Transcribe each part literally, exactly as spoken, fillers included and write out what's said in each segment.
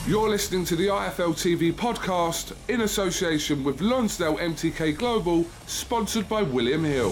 You're listening to the I F L T V podcast in association with Lonsdale M T K Global, sponsored by William Hill.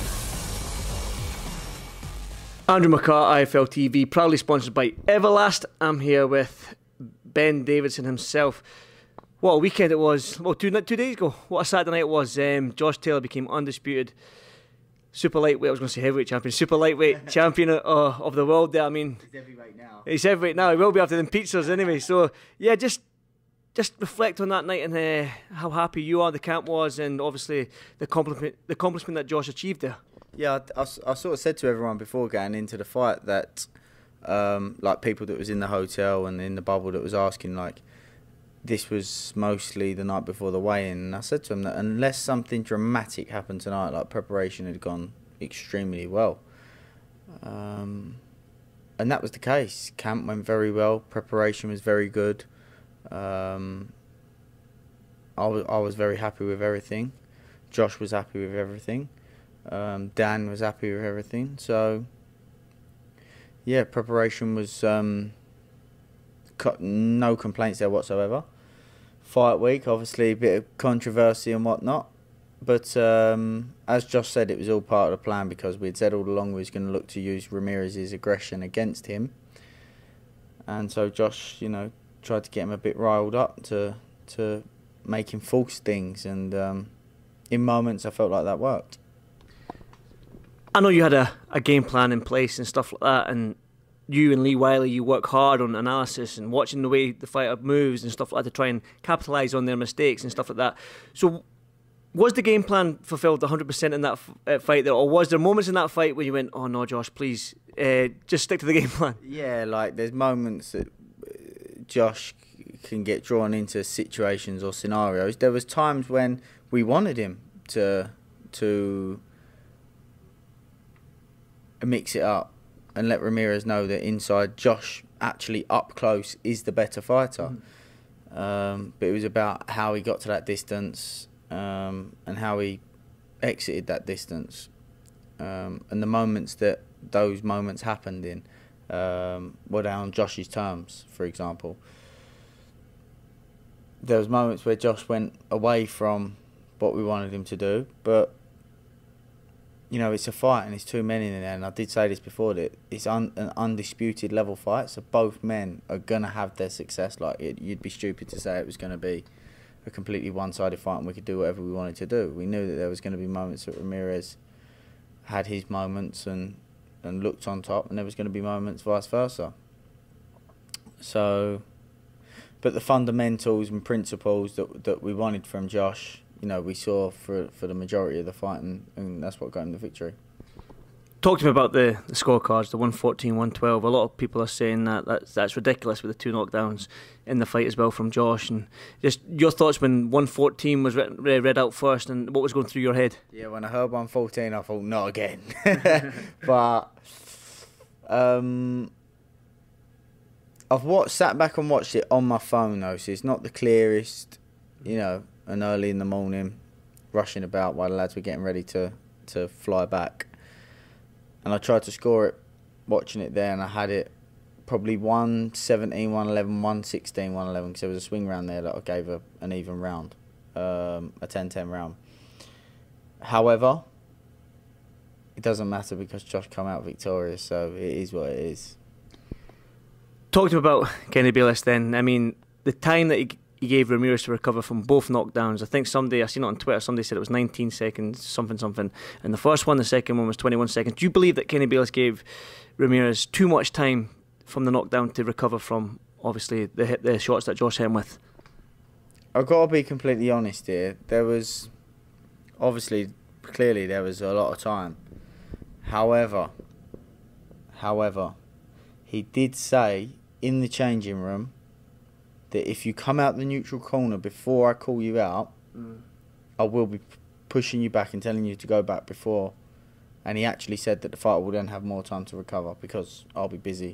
Andrew McCart, I F L T V, proudly sponsored by Everlast. I'm here with Ben Davidson himself. What a weekend it was. Well, two, two days ago, what a Saturday night it was. Um, Josh Taylor became undisputed super lightweight, I was going to say heavyweight champion, super lightweight champion uh, of the world there. I mean, he's heavyweight now. He's heavyweight now. He will be after them pizzas anyway. So, yeah, just just reflect on that night and uh, how happy you are, the camp was, and obviously the compliment, the accomplishment that Josh achieved there. Yeah, I, I, I sort of said to everyone before going into the fight that, um, like people that was in the hotel and in the bubble that was asking, like, this was mostly the night before the weigh-in. And I said to them that unless something dramatic happened tonight, like preparation had gone extremely well. Um, and that was the case. Camp went very well. Preparation was very good. Um, I was, I was very happy with everything. Josh was happy with everything. Um, Dan was happy with everything. So, yeah, preparation was... Um, no complaints there whatsoever. Fight week, obviously a bit of controversy and whatnot, but um, as Josh said, it was all part of the plan because we had said all along we was going to look to use Ramirez's aggression against him, and so Josh, you know, tried to get him a bit riled up to to make him force things, and um, in moments I felt like that worked. I know you had a, a game plan in place and stuff like that, and you and Lee Wiley, you work hard on analysis and watching the way the fighter moves and stuff like that to try and capitalise on their mistakes and stuff like that. So was the game plan fulfilled one hundred percent in that f- fight there, or was there moments in that fight where you went, oh no, Josh, please, uh, just stick to the game plan? Yeah, like there's moments that Josh can get drawn into situations or scenarios. There was times when we wanted him to to mix it up and let Ramirez know that inside Josh actually up close is the better fighter. Mm. Um, but it was about how he got to that distance um, and how he exited that distance. Um, and the moments that those moments happened in um, were down Josh's terms, for example. There was moments where Josh went away from what we wanted him to do, but you know, it's a fight and it's two men in there, and I did say this before, that it's un, an undisputed level fight, so both men are going to have their success. Like, it, you'd be stupid to say it was going to be a completely one-sided fight and we could do whatever we wanted to do. We knew that there was going to be moments that Ramirez had his moments and, and looked on top, and there was going to be moments vice versa. So, but the fundamentals and principles that that we wanted from Josh, you know, we saw for for the majority of the fight, and, and that's what got him the victory. Talk to me about the, the scorecards, the one fourteen, one twelve. A lot of people are saying that that's, that's ridiculous with the two knockdowns in the fight as well from Josh. And just your thoughts when one fourteen was read, read out first, and what was going through your head? Yeah, when I heard one fourteen, I thought, not again. But um, I've watched, sat back and watched it on my phone, though, so it's not the clearest, you know, and early in the morning, rushing about while the lads were getting ready to, to fly back. And I tried to score it watching it there, and I had it probably one seventeen, one eleven, one sixteen, one eleven, because there was a swing round there that I gave a, an even round, um, a ten ten round. However, it doesn't matter because Josh come out victorious, so it is what it is. Talk to me about Kenny Bayless then. I mean, the time that he He gave Ramirez to recover from both knockdowns. I think somebody, I seen it on Twitter, somebody said it was nineteen seconds, something, something. And the first one, the second one was twenty-one seconds. Do you believe that Kenny Bayless gave Ramirez too much time from the knockdown to recover from, obviously, the hit, the shots that Josh hit him with? I've got to be completely honest here. There was, obviously, clearly there was a lot of time. However, however, he did say in the changing room that if you come out the neutral corner before I call you out, mm. I will be p- pushing you back and telling you to go back before. And he actually said that the fighter will then have more time to recover because I'll be busy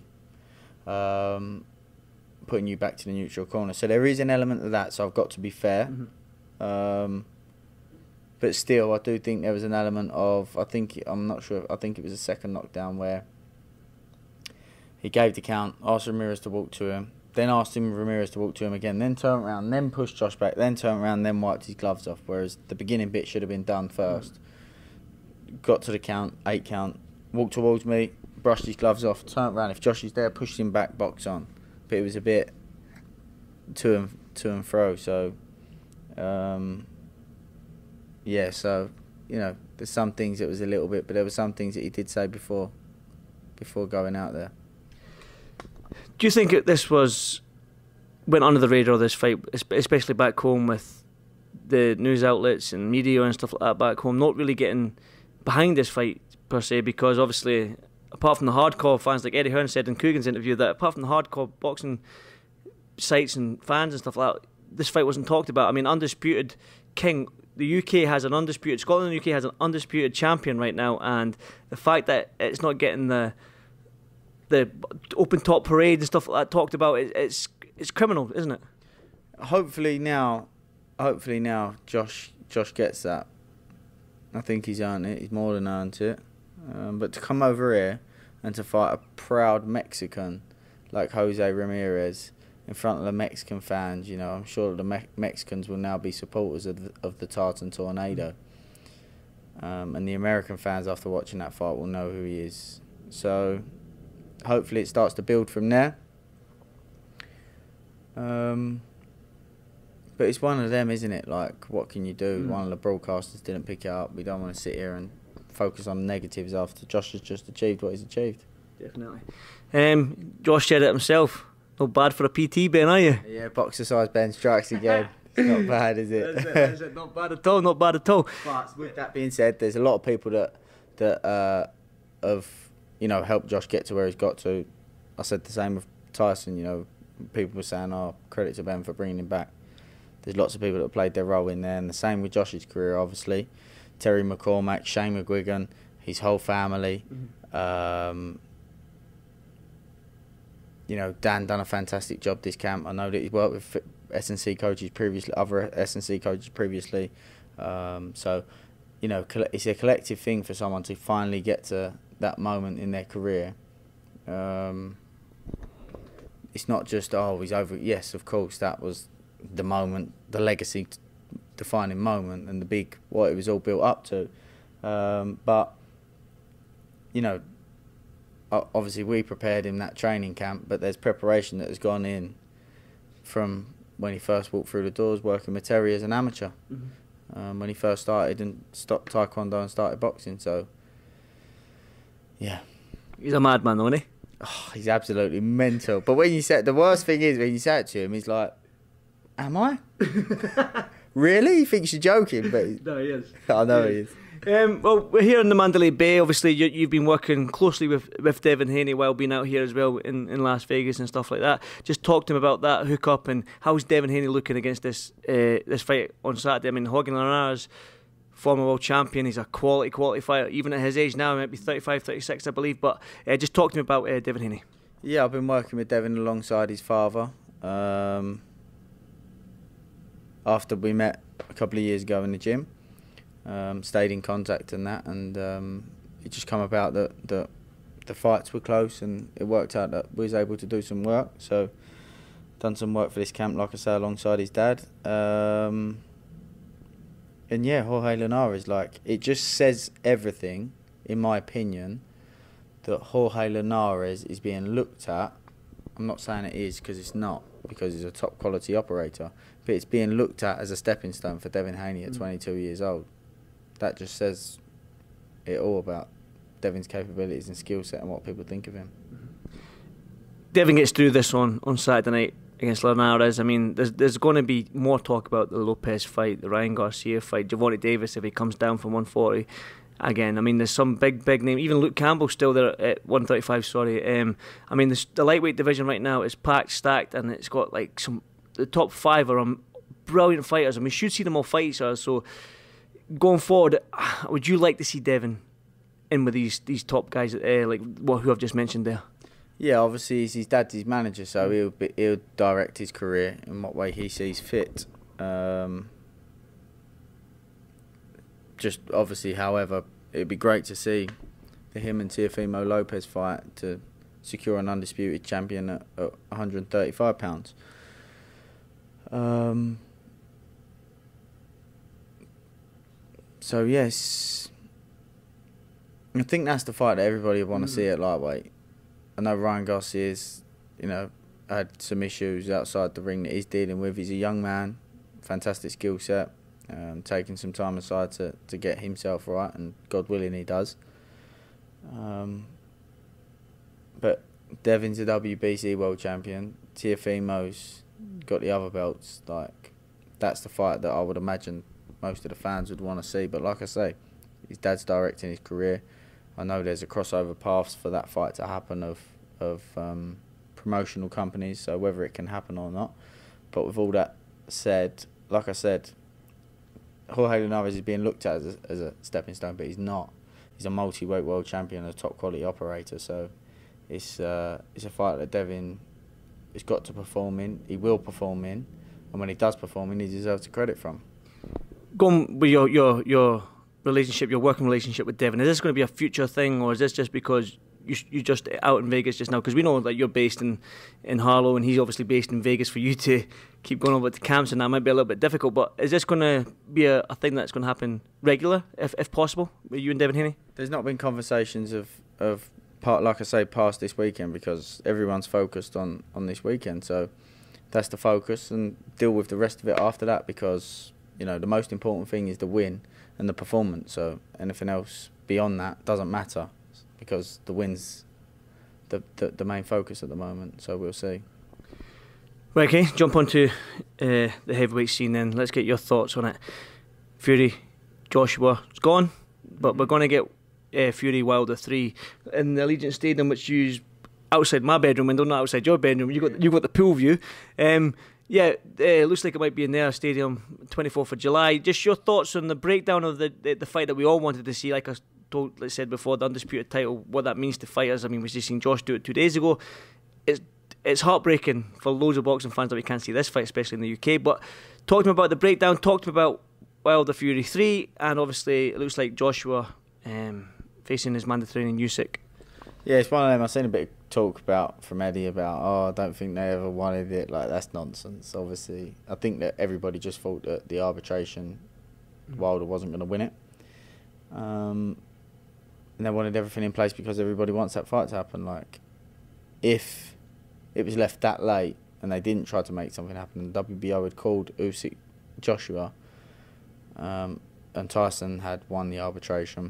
um, putting you back to the neutral corner. So there is an element of that, so I've got to be fair. Mm-hmm. Um, but still, I do think there was an element of, I think, I'm not sure, I think it was a second knockdown where he gave the count, asked Ramirez to walk to him. then asked him Ramirez to walk to him again, then turned around, then pushed Josh back, then turned around, then wiped his gloves off, whereas the beginning bit should have been done first. Got to the count, eight count, walked towards me, brushed his gloves off, turned around. If Josh is there, pushed him back, box on. But it was a bit to and, to and fro, so... Um, yeah, so, you know, there's some things that was a little bit, but there were some things that he did say before before going out there. Do you think it, this was went under the radar, this fight, especially back home with the news outlets and media and stuff like that back home, not really getting behind this fight per se, because obviously, apart from the hardcore fans, like Eddie Hearn said in Coogan's interview, that apart from the hardcore boxing sites and fans and stuff like that, this fight wasn't talked about. I mean, Undisputed King, the U K has an undisputed, Scotland and the U K has an undisputed champion right now, and the fact that it's not getting the the open top parade and stuff like that talked about, it, it's it's criminal, isn't it? Hopefully now, hopefully now, Josh Josh gets that. I think he's earned it. He's more than earned it. Um, but to come over here and to fight a proud Mexican like Jose Ramirez in front of the Mexican fans, you know, I'm sure the Me- Mexicans will now be supporters of the, of the Tartan Tornado. Um, and the American fans, after watching that fight, will know who he is. So hopefully it starts to build from there. Um, but it's one of them, isn't it? Like, what can you do? Mm. One of the broadcasters didn't pick it up. We don't want to sit here and focus on negatives after Josh has just achieved what he's achieved. Definitely. Um, Josh said it himself. Not bad for a P T, Ben, are you? Yeah, boxer size Ben strikes again. It's not bad, is it? Is it? Is it? Not bad at all. Not bad at all. But with that being said, there's a lot of people that that uh, have, you know, helped Josh get to where he's got to. I said the same with Tyson. You know, people were saying, "Oh, credit to Ben for bringing him back." There's lots of people that played their role in there, and the same with Josh's career, obviously. Terry McCormack, Shane McGuigan, his whole family. Mm-hmm. Um, you know, Dan done a fantastic job this camp. I know that he's worked with S and C coaches previously, other S and C coaches previously. Um, so, you know, it's a collective thing for someone to finally get to that moment in their career. Um, it's not just, oh, he's over. Yes, of course, that was the moment, the legacy defining moment and the big, what it was all built up to. Um, but, you know, obviously we prepared him that training camp, but there's preparation that has gone in from when he first walked through the doors working with Terry as an amateur. Mm-hmm. Um, when he first started and stopped Taekwondo and started boxing. So, yeah. He's a madman, isn't he? Oh, he's absolutely mental. But when you said, the worst thing is when you say it to him, he's like, am I? Really? He thinks you're joking, but no, he is. I know he he is. Um, well, we're here in the Mandalay Bay. Obviously, you, you've been working closely with, with Devin Haney while being out here as well in, in Las Vegas and stuff like that. Just talk to him about that hookup and how's Devin Haney looking against this uh, this fight on Saturday. I mean, Jorge Linares, former world champion, he's a quality, quality fighter. Even at his age now, he might be thirty-five, thirty-six, I believe. But uh, just talk to me about uh, Devin Haney. Yeah, I've been working with Devin alongside his father. Um, after we met a couple of years ago in the gym. Um, stayed in contact and that, and um, it just come about that, that the fights were close, and it worked out that we was able to do some work. So, done some work for this camp, like I say, alongside his dad. Um, and yeah, Jorge Linares, like, it just says everything, in my opinion, that Jorge Linares is being looked at. I'm not saying it is, because it's not, because he's a top quality operator, but it's being looked at as a stepping stone for Devin Haney at mm. twenty-two years old. That just says it all about Devin's capabilities and skill set and what people think of him. Devin gets through this on, on Saturday night against Linares. I mean, there's there's going to be more talk about the Lopez fight, the Ryan Garcia fight, Gervonta Davis if he comes down from one forty. Again, I mean, there's some big, big name. Even Luke Campbell's still there at one thirty-five, sorry. Um, I mean, the, the lightweight division right now is packed, stacked, and it's got like some... The top five are um, brilliant fighters. I mean, we should see them all fight each other, so... Going forward, would you like to see Devin in with these these top guys, uh, like well, who I've just mentioned there? Yeah, obviously he's his dad's his manager, so he'll be, he'll direct his career in what way he sees fit. Um, just obviously, however, it'd be great to see the him and Teofimo Lopez fight to secure an undisputed champion at, at one hundred thirty-five pounds. Um, so yes, I think that's the fight that everybody would want to mm. see at lightweight. I know Ryan Garcia's, you know, had some issues outside the ring that he's dealing with. He's a young man, fantastic skill set, um, taking some time aside to, to get himself right, and God willing he does. Um, but Devin's a W B C world champion. Teofimo's got the other belts. Like, that's the fight that I would imagine most of the fans would want to see. But like I say, his dad's directing his career. I know there's a crossover paths for that fight to happen of of um, promotional companies, so whether it can happen or not. But with all that said, like I said, Jorge Linares is being looked at as a, as a stepping stone, but he's not. He's a multi-weight world champion, a top quality operator. So it's uh, it's a fight that Devin has got to perform in. He will perform in, and when he does perform in, he deserves the credit from. Going with your your your relationship, your working relationship with Devin, is this going to be a future thing, or is this just because you you just out in Vegas just now? Because we know that you're based in in Harlow, and he's obviously based in Vegas. For you to keep going over to camps, and that might be a little bit difficult. But is this going to be a, a thing that's going to happen regular, if if possible, with you and Devin Haney? There's not been conversations of of part, like I say, past this weekend, because everyone's focused on on this weekend. So that's the focus, and deal with the rest of it after that, because you know the most important thing is the win and the performance. So anything else beyond that doesn't matter, because the win's the, the the main focus at the moment. So we'll see. Right, okay, jump onto uh, the heavyweight scene then. Let's get your thoughts on it. Fury, Joshua, it's gone, but we're going to get uh, Fury Wilder three in the Allegiant Stadium, which is outside my bedroom window, not outside your bedroom. You got you got the pool view. Um, yeah, uh, looks like it might be in their stadium, twenty-fourth of July. Just your thoughts on the breakdown of the the, the fight that we all wanted to see. Like I told, like I said before, the undisputed title, what that means to fighters. I mean, we just seen Josh do it two days ago. It's it's heartbreaking for loads of boxing fans that we can't see this fight, especially in the U K. But talk to me about the breakdown. Talk to me about Wilder Fury three, and obviously it looks like Joshua um, facing his mandatory in Usyk. Yeah, it's one of them. I've seen a bit of talk about from Eddie about, oh, I don't think they ever wanted it. Like, that's nonsense. Obviously, I think that everybody just thought that the arbitration, mm-hmm. Wilder wasn't going to win it. Um, and they wanted everything in place because everybody wants that fight to happen. Like, if it was left that late and they didn't try to make something happen, and W B O had called Usyk Joshua, um, and Tyson had won the arbitration,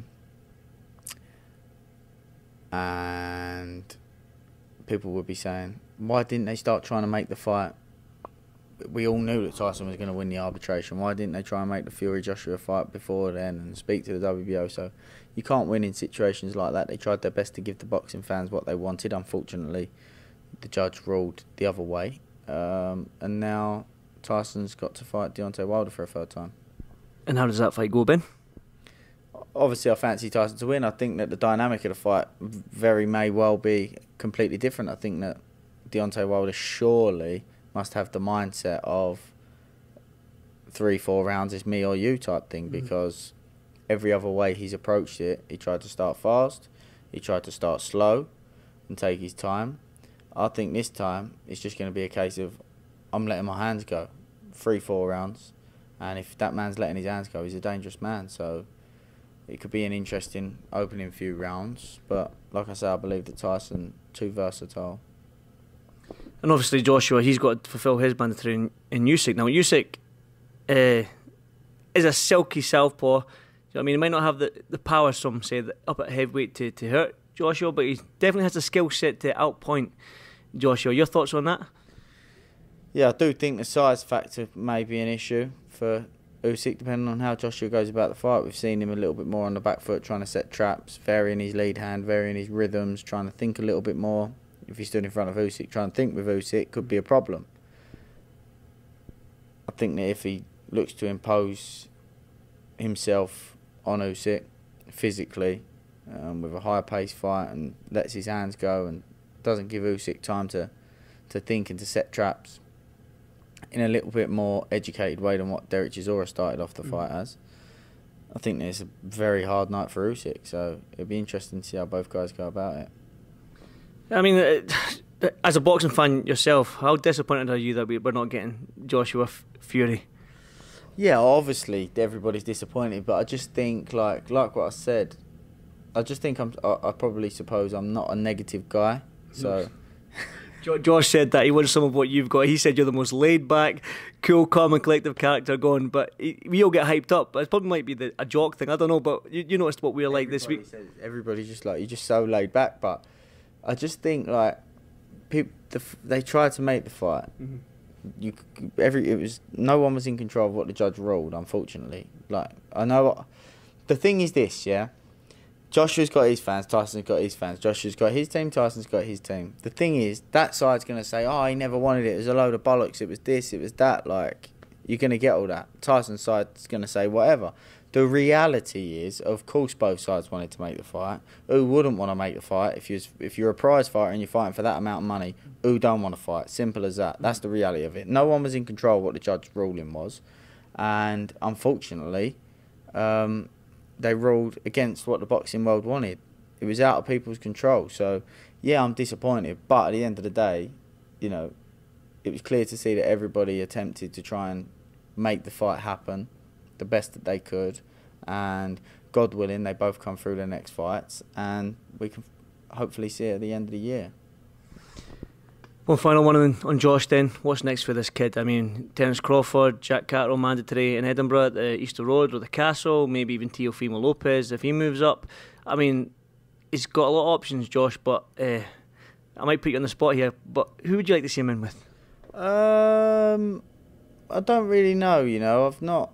and people would be saying, why didn't they start trying to make the fight? We all knew that Tyson was going to win the arbitration. Why didn't they try and make the Fury-Joshua fight before then and speak to the W B O? So you can't win in situations like that. They tried their best to give the boxing fans what they wanted. Unfortunately, the judge ruled the other way. Um, and now Tyson's got to fight Deontay Wilder for a third time. And how does that fight go, Ben? Obviously, I fancy Tyson to win. I think that the dynamic of the fight very may well be completely different. I think that Deontay Wilder surely must have the mindset of three, four rounds is me or you type thing, mm-hmm. because every other way he's approached it, he tried to start fast, he tried to start slow and take his time. I think this time it's just going to be a case of I'm letting my hands go, three, four rounds, and if that man's letting his hands go, he's a dangerous man. So it could be an interesting opening few rounds, but like I said, I believe that Tyson too versatile. And obviously Joshua, he's got to fulfil his mandatory in, in Usyk. Now Usyk uh, is a silky southpaw. You know what I mean? He might not have the, the power, some say, up at heavyweight to, to hurt Joshua, but he definitely has the skill set to outpoint Joshua. Your thoughts on that? Yeah, I do think the size factor may be an issue for Usyk, depending on how Joshua goes about the fight. We've seen him a little bit more on the back foot, trying to set traps, varying his lead hand, varying his rhythms, trying to think a little bit more. If he stood in front of Usyk, trying to think with Usyk could be a problem. I think that if he looks to impose himself on Usyk physically, um, with a higher pace fight, and lets his hands go and doesn't give Usyk time to, to think and to set traps in a little bit more educated way than what Derek Chisora started off the mm. fight as, I think it's a very hard night for Usyk. So it'll be interesting to see how both guys go about it. I mean, it, as a boxing fan yourself, how disappointed are you that we- we're not getting Joshua F- Fury? Yeah, obviously everybody's disappointed, but I just think like like what I said, I just think I'm I, I probably suppose I'm not a negative guy, so. Jo- Josh said that he wants some of what you've got. He said you're the most laid back, cool, calm and collective character going, but he, we all get hyped up. It probably might be the, a jock thing, I don't know, but you, you noticed what we were like this week. Says, everybody's just like, you're just so laid back, but I just think like people the, they tried to make the fight. Mm-hmm. You every it was no one was in control of what the judge ruled. Unfortunately, like I know what, the thing is this, yeah. Joshua's got his fans, Tyson's got his fans. Joshua's got his team, Tyson's got his team. The thing is, that side's going to say, oh, he never wanted it. It was a load of bollocks. It was this, it was that. Like, you're going to get all that. Tyson's side's going to say whatever. The reality is, of course, both sides wanted to make the fight. Who wouldn't want to make the fight? If you're, if you're a prize fighter and you're fighting for that amount of money, who don't want to fight? Simple as that. That's the reality of it. No one was in control of what the judge's ruling was. And, unfortunately... Um, they ruled against what the boxing world wanted. It was out of people's control. So, yeah, I'm disappointed. But at the end of the day, you know, it was clear to see that everybody attempted to try and make the fight happen the best that they could. And God willing, they both come through their next fights. And we can hopefully see it at the end of the year. One final one on, on Josh then. What's next for this kid? I mean, Terence Crawford, Jack Catterall mandatory in Edinburgh at the Easter Road or the Castle, maybe even Teofimo Lopez if he moves up. I mean, he's got a lot of options, Josh, but uh, I might put you on the spot here, but who would you like to see him in with? Um, I don't really know, you know. I've not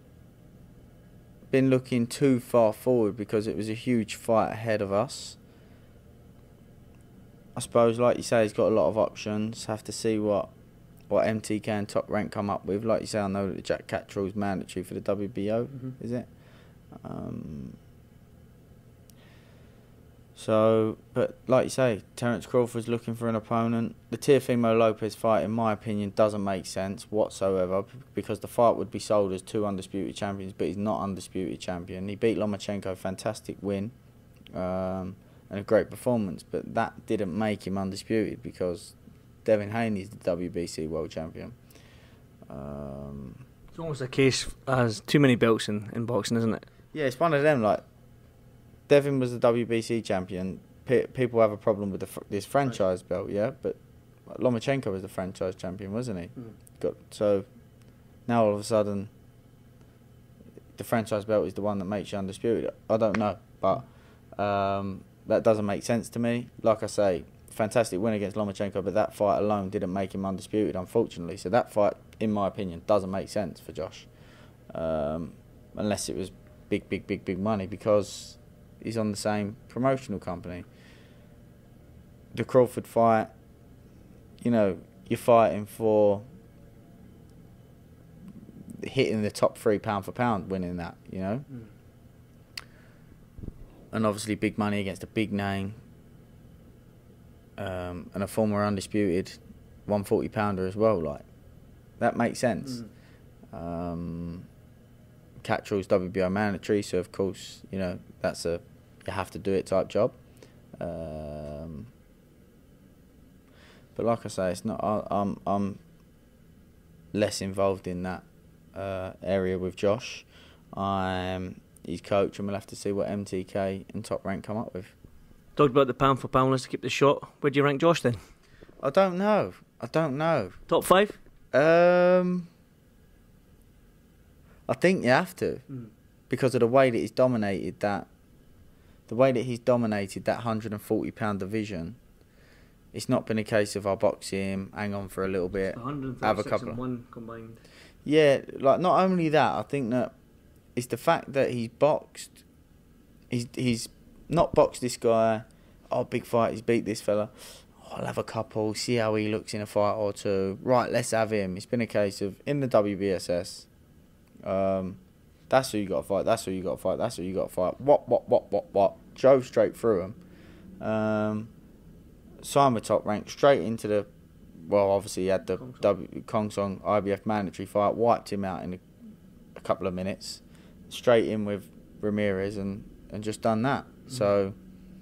been looking too far forward because it was a huge fight ahead of us. I suppose, like you say, he's got a lot of options. Have to see what what M T K and Top Rank come up with. Like you say, I know that Jack Catterall's mandatory for the W B O, mm-hmm. is it? Um, so, but like you say, Terence Crawford's looking for an opponent. The Teofimo Lopez fight, in my opinion, doesn't make sense whatsoever because the fight would be sold as two undisputed champions, but he's not undisputed champion. He beat Lomachenko, fantastic win. Um... and a great performance, but that didn't make him undisputed because Devin Haney's the W B C world champion. Um, it's almost a case as too many belts in, in boxing, isn't it? Yeah, it's one of them. Like Devin was the W B C champion. P- people have a problem with the fr- this franchise right. belt, yeah, but Lomachenko was the franchise champion, wasn't he? Mm. Got so now all of a sudden the franchise belt is the one that makes you undisputed. I don't know, but. Um, That doesn't make sense to me. Like I say, fantastic win against Lomachenko, but that fight alone didn't make him undisputed, unfortunately. So that fight, in my opinion, doesn't make sense for Josh. Um, unless it was big, big, big, big money, because he's on the same promotional company. The Crawford fight, you know, you're fighting for hitting the top three pound for pound, winning that, you know. Mm. And obviously big money against a big name, um, and a former undisputed one forty pounder as well. Like that makes sense. Mm. Um, Catterall's W B O mandatory, so of course you know that's a you have to do it type job. Um, but like I say, it's not. I, I'm I'm less involved in that uh, area with Josh. I'm his coach, and we'll have to see what M T K and Top Rank come up with. Talked about the pound for pound, let's keep the shot. Where do you rank Josh then? I don't know. I don't know. Top five? Um, I think you have to, mm. because of the way that he's dominated that, the way that he's dominated that one hundred forty pound division. It's not been a case of I'll box him, hang on for a little bit, have a couple. And one combined. Yeah, like not only that, I think that it's the fact that he's boxed. He's he's not boxed this guy. Oh, big fight! He's beat this fella. Oh, I'll have a couple. See how he looks in a fight or two. Right, let's have him. It's been a case of in the W B S S. Um, that's who you got to fight. That's who you got to fight. That's who you got to fight. What what what what what? Drove straight through him. Um, signed with Top Rank straight into the. Well, obviously he had the Kong W Kong Song I B F mandatory fight. Wiped him out in a, a couple of minutes. Straight in with Ramirez and, and just done that. Mm. So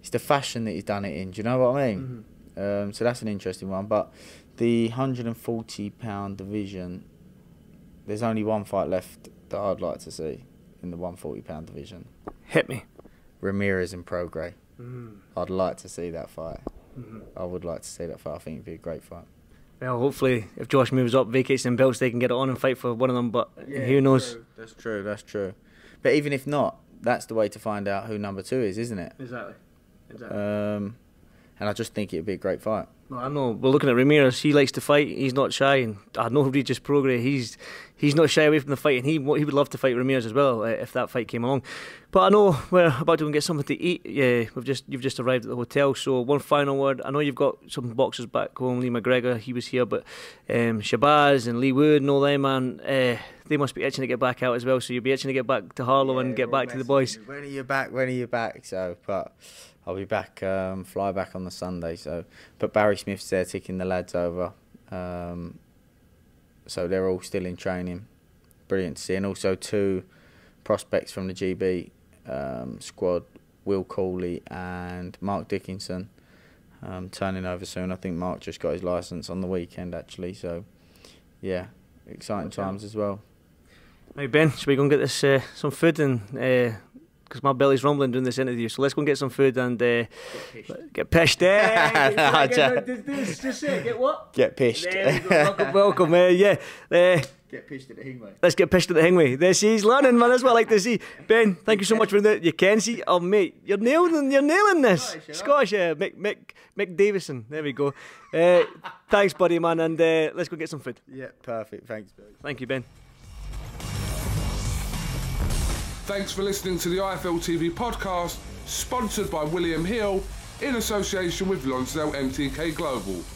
it's the fashion that he's done it in. Do you know what I mean? Mm-hmm. Um, so that's an interesting one. But the one hundred forty pound division, there's only one fight left that I'd like to see in the one hundred forty pound division. Hit me. Ramirez and Prograis. Mm. I'd like to see that fight. Mm-hmm. I would like to see that fight. I think it'd be a great fight. Well, hopefully, if Josh moves up, vacates them belts, they can get it on and fight for one of them. But yeah, who knows? True. That's true. That's true. But even if not, that's the way to find out who number two is, isn't it? Exactly. Exactly. Um, and I just think it'd be a great fight. No, I know. We're looking at Ramirez. He likes to fight. He's not shy, and I know Regis Prograis. He's he's not shy away from the fight, and he he would love to fight Ramirez as well uh, if that fight came along. But I know we're about to go and get something to eat. Yeah, we've just you've just arrived at the hotel. So one final word. I know you've got some boxers back home. Lee McGregor, he was here, but um, Shabazz and Lee Wood and all them, man, uh, they must be itching to get back out as well. So you'll be itching to get back to Harlow yeah, and get back to the boys. When are you back? When are you back? So, but. I'll be back, um, fly back on the Sunday. So, but Barry Smith's there taking the lads over. Um, so they're all still in training. Brilliant to see. And also two prospects from the G B um, squad, Will Cooley and Mark Dickinson, um, turning over soon. I think Mark just got his licence on the weekend, actually. So, yeah, exciting okay. times as well. Hey, Ben, should we go and get this uh, some food and... Uh because my belly's rumbling doing this interview, so let's go and get some food and uh, get pished. Hey, no, get, get, just, just say, get what? Get pished. There we go. Welcome, welcome. Uh, yeah. Uh, get pished at the Hingway. Let's get pished at the Hingway. There she's learning, man. That's what I like to see. Ben, thank you so much for that. You can see, oh mate, you're nailing, you're nailing this. Scottish, yeah. Mick, Mick, Mick Davison. There we go. Uh, thanks, buddy, man, and uh, let's go get some food. Yeah, perfect. Thanks, Bill. Thank you, Ben. Thanks for listening to the I F L T V podcast, sponsored by William Hill in association with Lonsdale M T K Global.